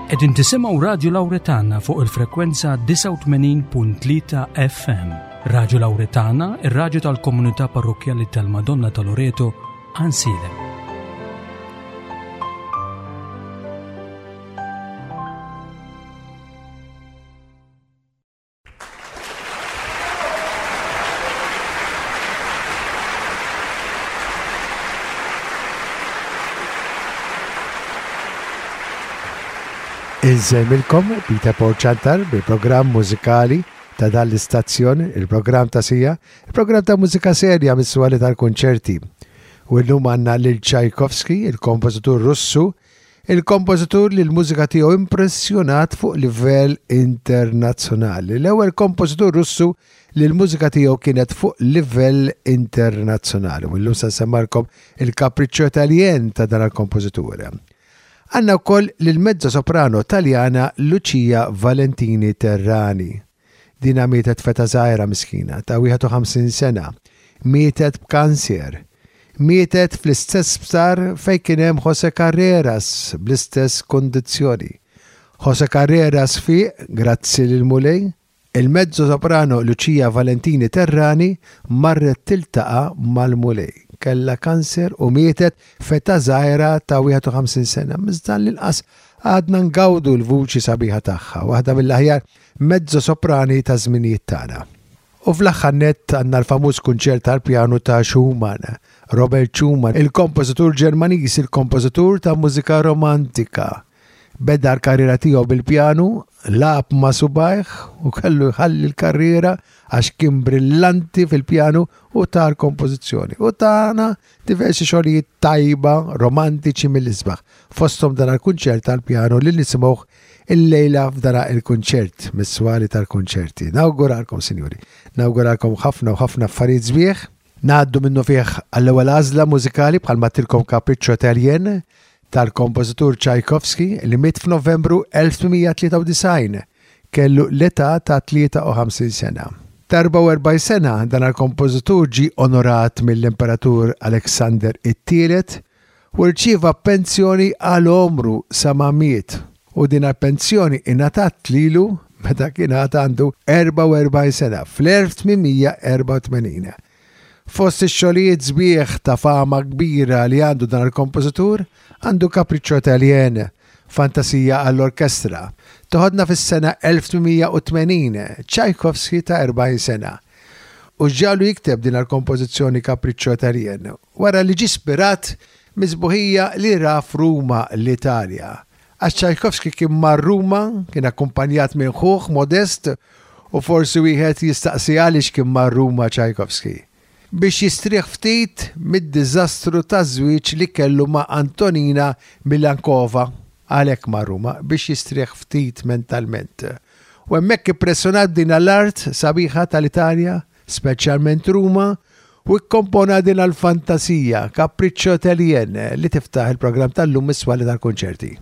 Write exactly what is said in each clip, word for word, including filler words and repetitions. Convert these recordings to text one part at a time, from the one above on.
Qegħdin tisimgħu Radio Lawretana fuq il-frekwenza tisa' u tmenin punt tlieta F M. Radio Lawretana, ir-radju tal-Komunità Parrokjali tal-Madonna ta' Loreto, Ansile. Inżemmilkom Peter Porċantar bil-programm mużikali ta' dan l-istazzjon, il-programm ta' sija, il-programm ta' mużika serja mis-swali tal-konċerti. U llum għandna lil Tchaikovsky, il-kompożitur Russu, il-kompożitur li l-mużika tiegħu impressjonat fuq livell internazzjonali. L-ewwel kompożitur Russu li l-mużika tiegħu kienet fuq livell internazzjonali. U llum se nsemmarkom il-Capriccio Italien ta' dan il-kompożitur. Għanna wkoll lil-mezzo soprano Taljana Lucia Valentini Terrani. Dina mietet feta żgħira miskina ta' wieħed u ħamsin sena, mietet b'kanser. Mietet fl-istess sptar fejn kien hemm Jose Carreras bl-istess kondizzjoni. Jose Carreras fiq, grazzi lil mulej, il-mezzo soprano Lucia Valentini Terrani marret tiltaqa' mal-mulej. Kella kanser u mietet feta żgħira ta' wieħed u ħamsin sena. Miżdan l-inqas għadna ngawdu l-vuċi sabiħa tagħha, waħda mill-aħjar mezzo soprani ta' żminijiet tagħna. U fl-aħħar nett għandna l-famuż kunċert tal-pjanu ta' Schumann, Robert Schumann, il-kompożitur Ġermaniż, il-kompożitur ta' mużika romantika. Beda l-karriera tiegħu bil-pjanu, lab ma' subajh u kellu jħalli l-karriera għax kien brillanti fil-pjanu u ta' l-kompożizzjoni. U tagħna diversi xogħlijiet tajba, romantiċi mill-isbaħ. Fosthom dan il-kunċert tal-pjanu li nisimgħuh il-lejla f'dara il-kunċert, mis-swali tal-kunċerti. Nawguralkom, sinjuri. Nawguralkom ħafna u ħafna affarijiet sbieħ. Ngħaddu minnu fih għall-ewwel għażla mużikali bħalma tilkom Capriccio Italien tal-kompożitur Tchaikovsky li miet f'Novembru elf tminmija tlieta u disgħin, kellu l-età ta' tlieta u ħamsin sena. Tarba u erbaj sena dan il-kompożitur ġi onorat mill-Imperatur Alexander it-Tielet u rċieva pensjoni għal omru sa ma miet u din il-pensjoni ingħatat lilu meta kien għandu erba' u erbgħin sena fl-elf tminmija erba' u tmenin. Fost ix-xogħlijiet sbieħ ta' fama kbira li għandu dan il-kompożitur għandu Capriccio Italien, Fantasija għall-orkestra. Toħodna fis-sena elf tminmija u tmenin, Tchaikovsky ta' erbgħin sena. U ġġalu jikteb din il-kompożizzjoni Capriccio Italien wara li ġie spirat miżbuħija li ra f'Ruma l-Italja. Għax Tchaikovsky kien mar Ruma, kien akkumpanjat minn ħuħ modest u forsi wieħed jistaqsi għaliex kien mar Ruma Tchaikovsky. Biex jistrieħ ftit mid-diżastru ta' żwieġ li kellu ma' Antonina Milankova għalhekk ma' Ruma biex jistrieħ ftit mentalment. U hemmhekk impressjonat din l-art sabiħa tal-Italja, speċjalment Ruma, u kkompona din l-fantasija Capriccio Italien li tiftaħ il-programm tal-lum mis-swali tal-konċerti.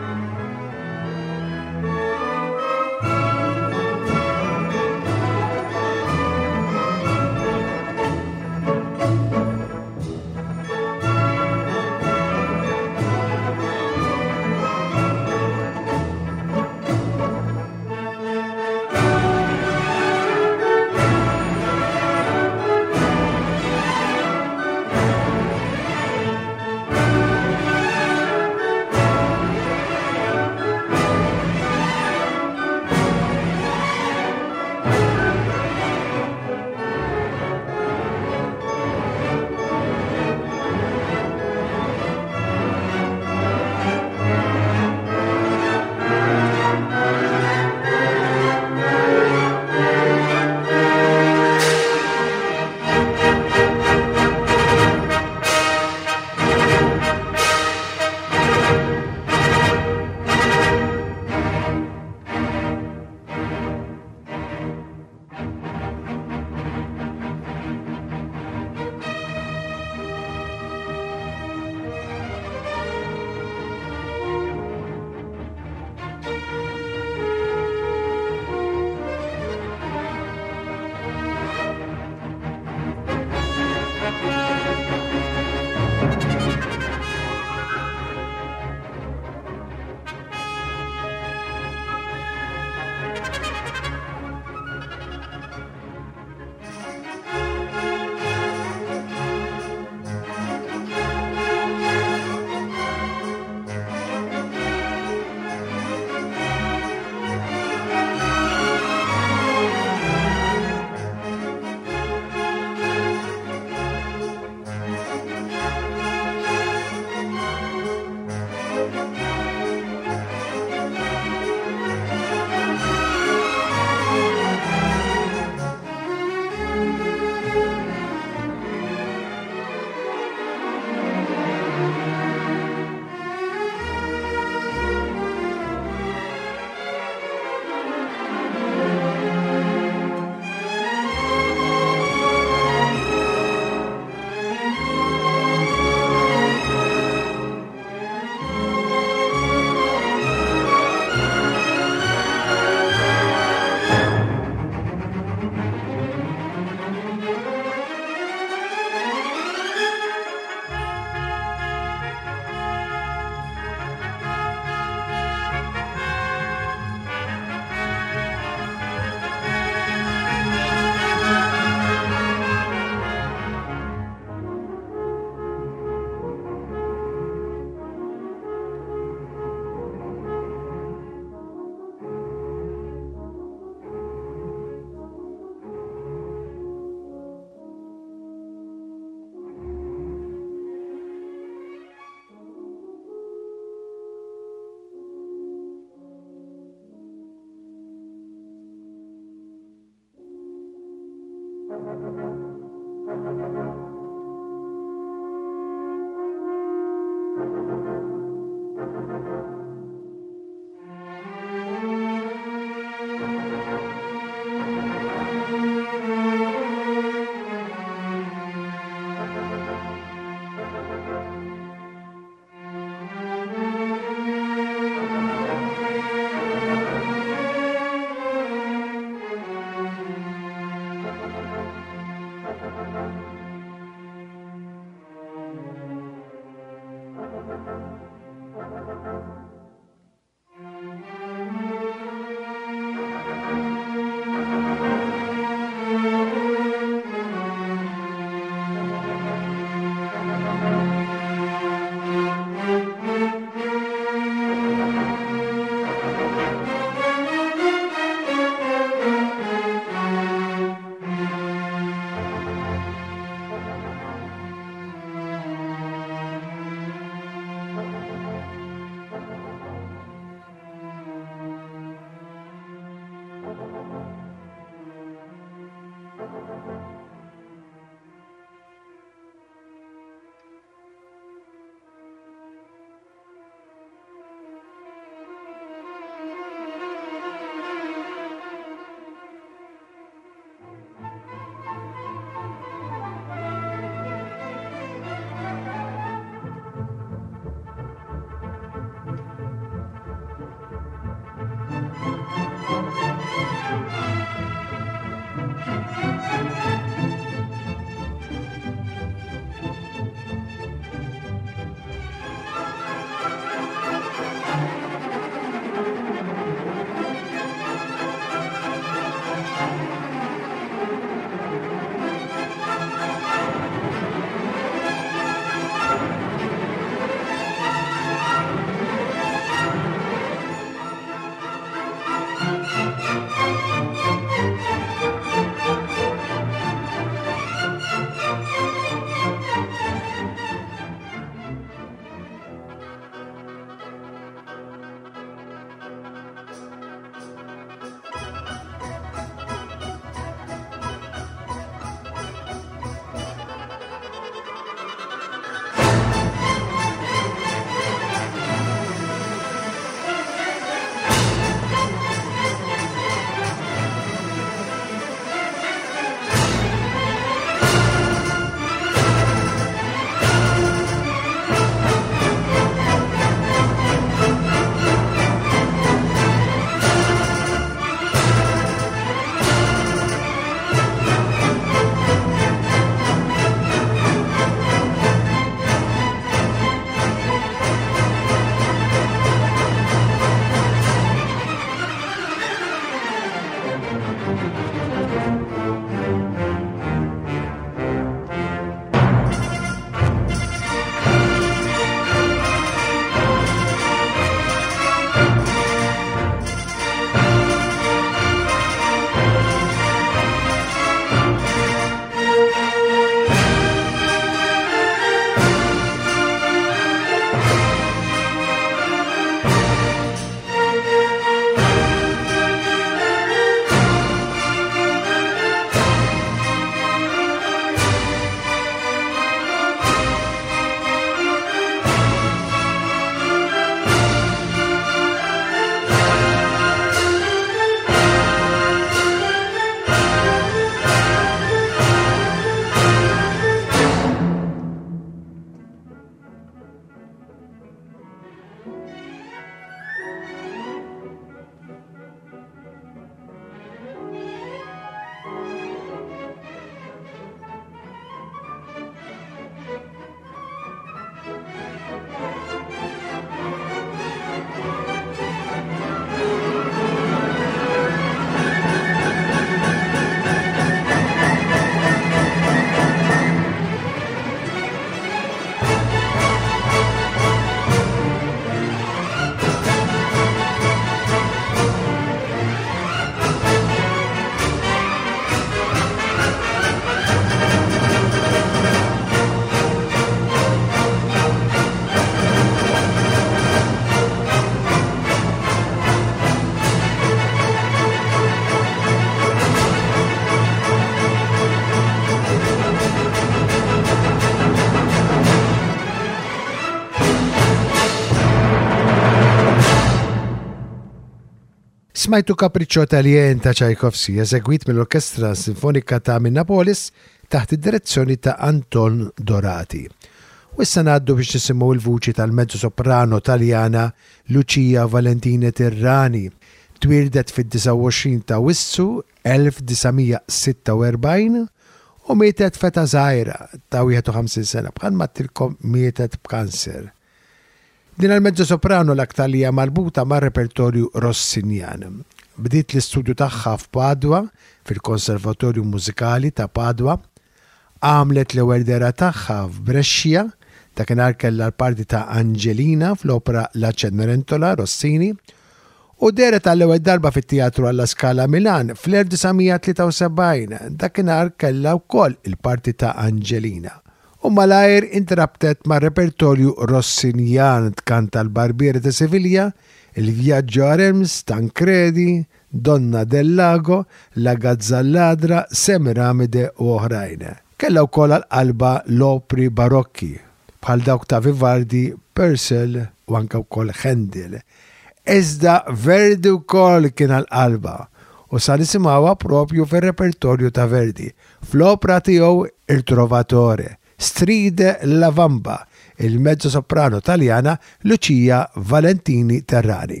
Smajtu Capriccio Italien ta' Tchaikovsky eżegwit mill-Orkestra Sinfonika ta' Minneapolis taħt id-direzzjoni ta' Anton Dorati. U issa ngħaddu biex nisimgħu l-vuċi tal-mezzo soprano Taljana Lucia Valentina Tirrani, twildet fid-tisa' u għoxrin ta' Wissu elf tisa'mija sitta u erbgħin u mietet feta żgħira ta' wieħed u ħamsin sena bħal ma tilkom mietet b'kanser. Din il-mezzo soprano l-aktar li hija marbuta mar-repertorju Rossinjan. Bdiet l-istudju tagħha f'Padwa fil-Konservatorju Mużikali ta' Padwa, għamlet l-ewwel dera tagħha f'Brescia ta' kien kellha l-parti ta' Angelina fl-opera La Cenerentola Rossini u deret għall-ewwel darba fit-Teatru alla Scala Milan fl-elf tisa'mija tlieta u sebgħin dakinhar kellha wkoll il-parti ta' Angelina. U malajr intrabtet ma' repertorju Rossinjan tkanta l-Barbiere ta' Sevilla, il-Vjaġġo a Reims, Tancredi, Donna del Lago, La Gazzalladra, Semiramide u oħrajn. Kella wkoll għal-qalba l-opri barokki bħal dawk ta' Vivaldi, Purcell u anke wkoll Handel. Iżda Verdi wkoll kien għal-qalba u sa nisimgħuha propju fir-repertorju ta' Verdi fl-opra tiegħu Il Trovatore, Stride la Vamba, il-mezzo soprano Taljana Lucia Valentini Tirrani.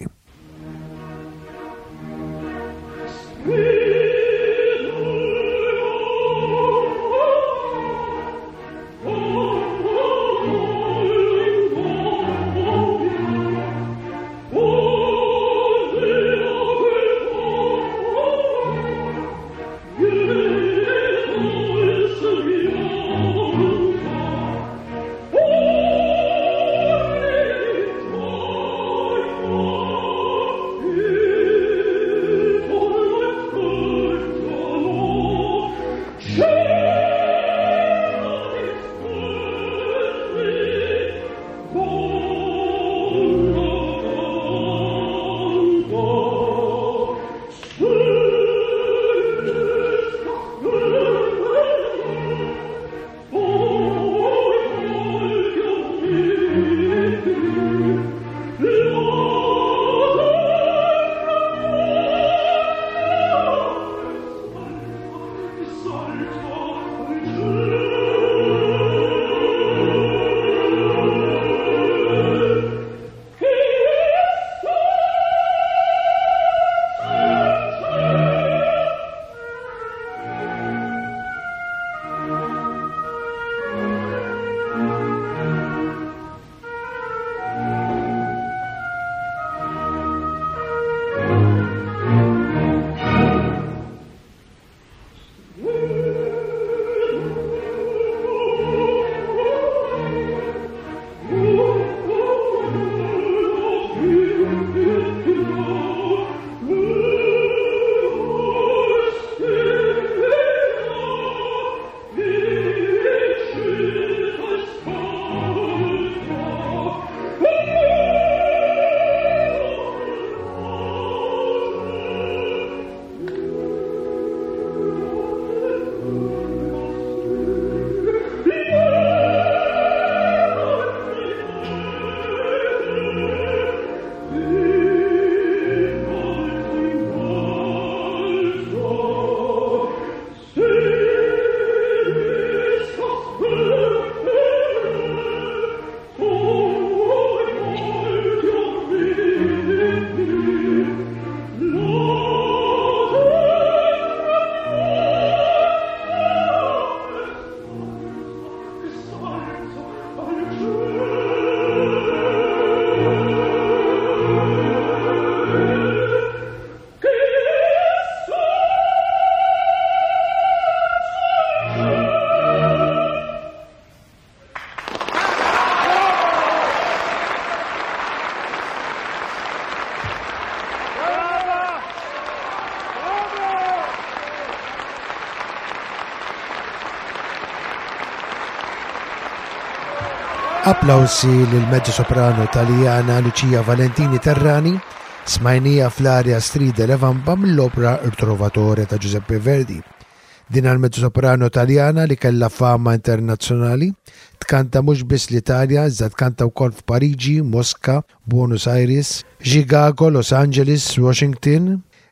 Applausi lil-mezzo soprano Taljana Lucia Valentini Tirrani, smajnija fl-arja Stride la Vamba mill-opera Il Trovatore ta' Giuseppe Verdi. Din għal-mezzo soprano Taljana li kella fama internazzjonali, tkanta mhux biss l-Italja, iżda tkanta wkoll f'Pariġi, Mosca, Buenos Aires, Chicago, Los Angeles, Washington.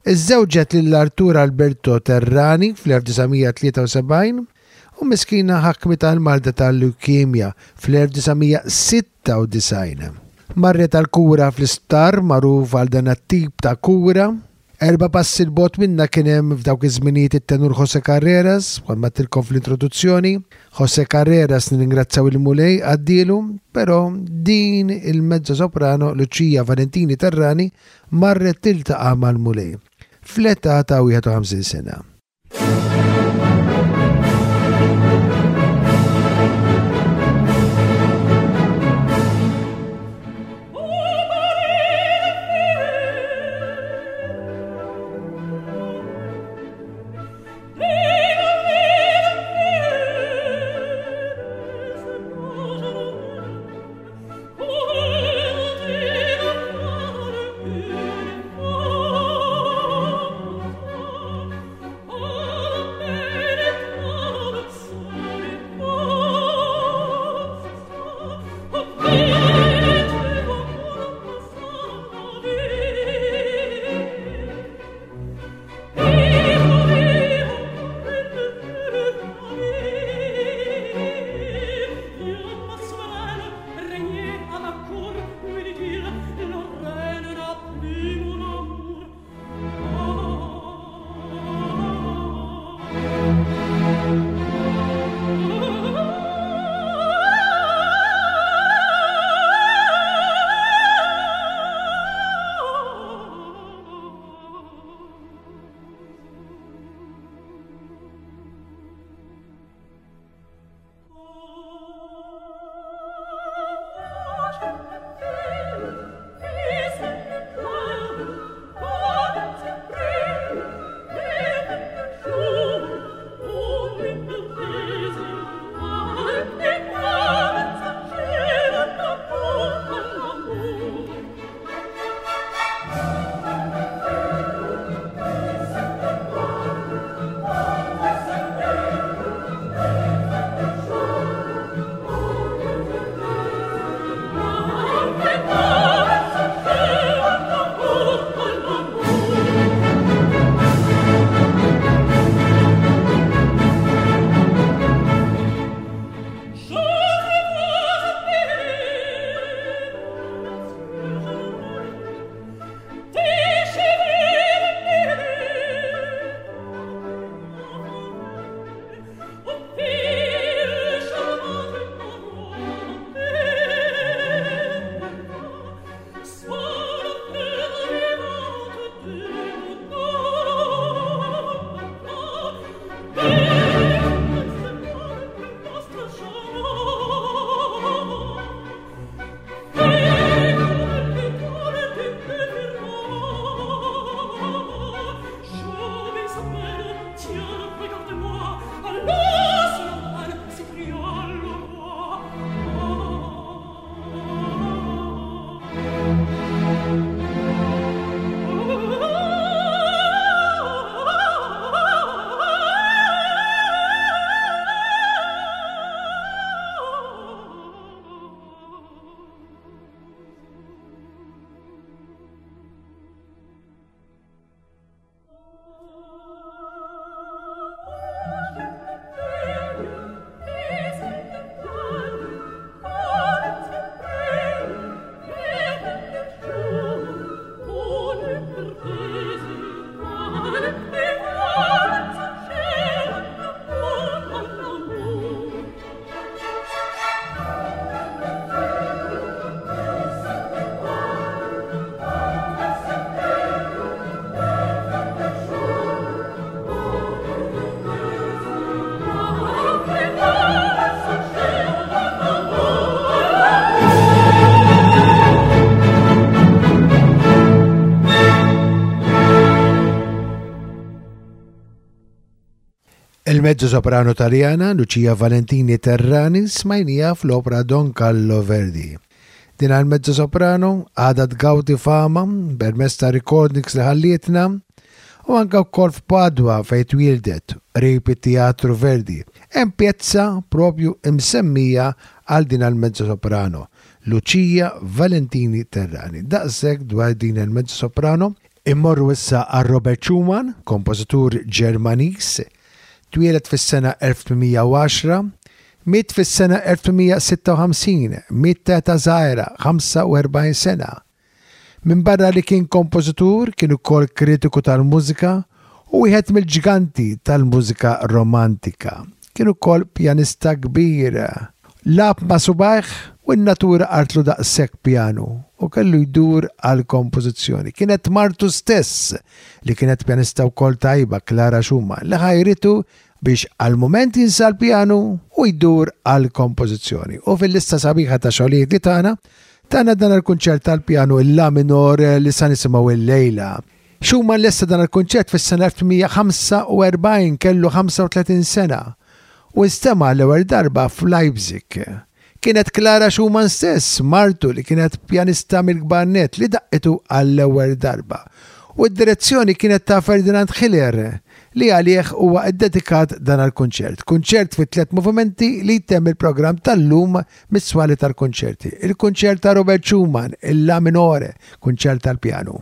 Iż-żewġet lill-Artur Alberto Terrani fl-elf tisgħemija tlieta u sebgħin u miskina ħakmit tal-marda tal-leukemja fl-elf tisgħemija sitta u disgħin. Marret tal-kura fl-isptar magħruf għal dan it-tip ta' kura. Erba' passi l-bot minna kien hemm f'dawk iż-żminijiet it-tenur Jose Carreras, bħal ma tilkom fl-introduzzjoni. Jose Carreras ningrazzaw il-mulej għaddielu, però din il-mezzo soprano Lucia Valentini Terrani marret tiltaqa' mal-mulej fl-età ta' wieħed u ħamsin sena. Il-mezzo soprano taljana Lucia Valentini Terrani smajnija fl-opera Don Carlo Verdi. Din għal-mezzo soprano għadha tgawdi fama permezz ta' recordings li ħallietna u anke wkoll f'Padwa fejn twildet qrib it-Teatru Verdi. Hemm pjezza propju imsemmija għal din għal-mezzo soprano Lucia Valentini Terrani. Daqshekk dwar din il-mezzo soprano. Immorru issa għal Robert Schumann, kompożitur Ġermaniż, twieled fis-sena elf ottmija u għaxra, miet fis-sena elf ottmija sitta u ħamsin, miet teta żgħira, ħamsa u erbgħin sena. Min barra li kien kompożitur, kien ukoll kritiku tal-mużika u wieħed mill-ġiganti tal-mużika romantika. Kien ukoll pjanista kbir. Lab ma' subaħ u n-natura artlu daqshekk pjanu u kellu jdur għal kompożizzjoni. Kienet martu stess li kienet pjanista wkoll tajba Clara Schumann li ħajritu biex għal moment jinsa l-pjanu u jdur għal kompożizzjoni. U fil-lista sabiħa ta' xogħlijiet li tagħna tagħna dan il-kunċert tal-pjanu il-La minor li sa nisimgħu il-lejla. Schumann lesta dan il-kunċert fis-sena elf ottmija ħamsa u erbgħin kellu ħamsa u tletin sena u istema' l-ewwel darba f'Leipzig. Kienet Clara Schumann stess, martu li kienet pjanista mill-kbarnet li daqqitu għall-ewwel darba. U d-direzzjoni kienet ta' Ferdinand Hiller li għalih huwa ddedikat dan għall-kunċert. Kunċert fi tliet movimenti li jtemm il-programm tal-lum mis-swali tal-kunċerti. Il-kunċert ta' Robert Schumann, il-La minore, kunċert tal-pjanu.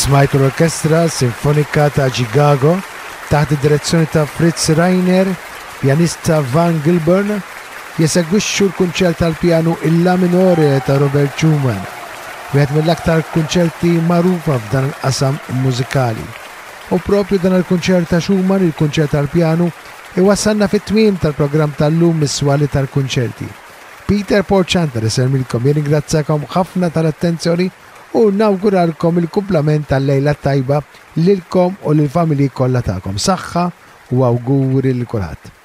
Smajtu l-Orkestra Sinfonika ta' Chicago taħt id-direzzjoni ta' Fritz Reiner, pjanista Van Gilburn, jesegwixxu l-kunċert tal-pjanu Il-La minore ta' Robert Schumann, wieħed mill-aktar kunċerti magħrufa f'dan il-qasam mużikali. U propju dan il-kunċert ta' Schumann, il-kunċert tal-pjanu, iwassalna fit-tmiem tal-programm tal-lum mis-swali tal-kunċerti. Peter Porċantar iselmilkom, jirringrazzakom ħafna tal-attenzjoni u nawguralkom il-kumplament tal-lejla tajba lilkom u lill-familji kollha tagħkom. Saħħa u awguri l kulħadd.